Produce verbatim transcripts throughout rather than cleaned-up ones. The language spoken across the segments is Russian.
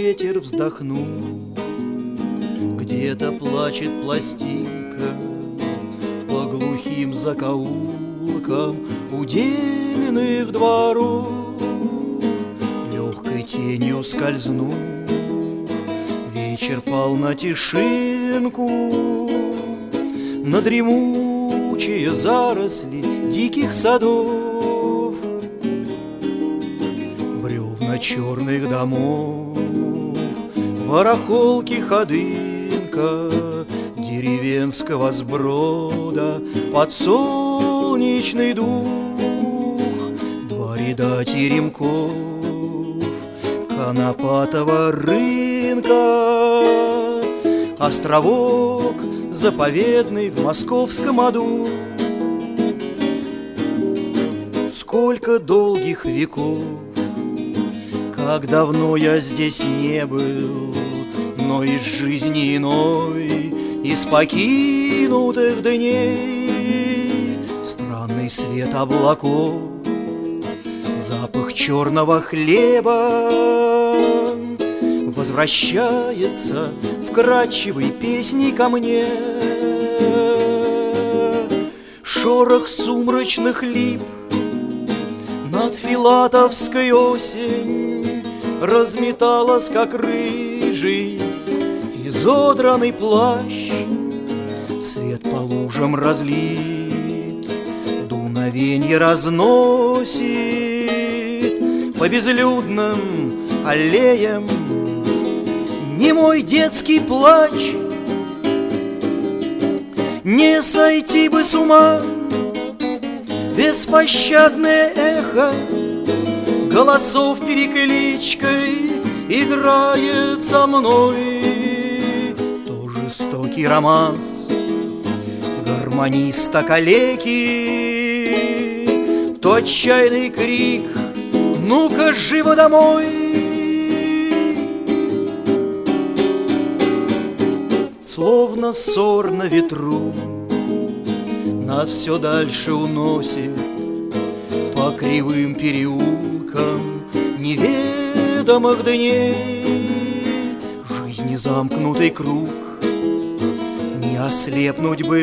ветер вздохнул. Где-то плачет пластинка по глухим закоулкам удельных дворов. Легкой тенью скользнув, вечер пал на тишинку, на дремучие заросли диких садов. Бревна черных домов, барахолки ходынка деревенского сброда, подсолнечный дух, два ряда теремков Конопатого рынка, островок заповедный в московском аду. Сколько долгих веков, как давно я здесь не был, но из жизни иной, из покинутых дней, странный свет облаков, запах черного хлеба возвращается вкрадчивой песней ко мне. Шорох сумрачных лип над филатовской осень разметалась, как рыжий изодранный плащ. Свет по лужам разлит, дуновенье разносит по безлюдным аллеям немой детский плач. Не сойти бы с ума, беспощадное эхо голосов перекличкой играет со мной. То жестокий романс гармониста-калеки, то отчаянный крик «Ну-ка, живо домой!» Словно ссор на ветру нас все дальше уносит по кривым переулкам неведомых дней. Жизни замкнутый круг, не ослепнуть бы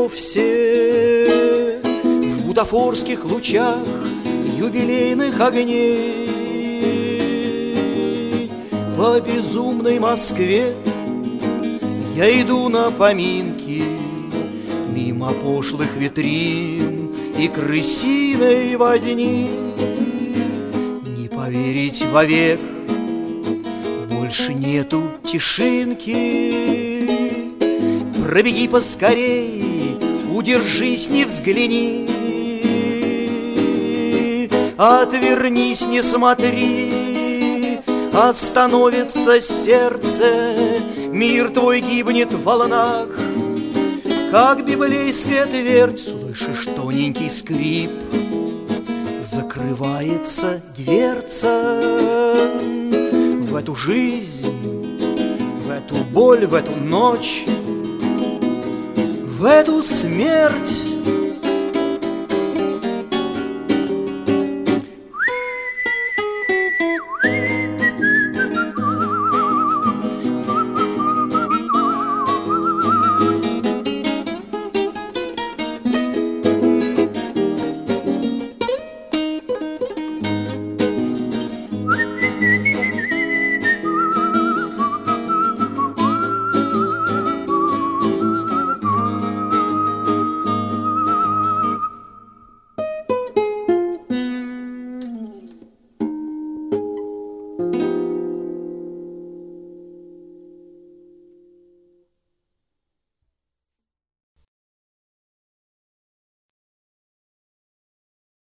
вовсе в бутафорских лучах юбилейных огней. По безумной Москве я иду на поминки, мимо пошлых витрин и крысиной возни. Не поверить вовек, больше нету тишинки. Пробеги поскорей, удержись, не взгляни. Отвернись, не смотри, остановится сердце, мир твой гибнет в волнах, как библейская твердь. Слышишь тоненький скрип, закрывается дверца. В эту жизнь, в эту боль, в эту ночь, в эту смерть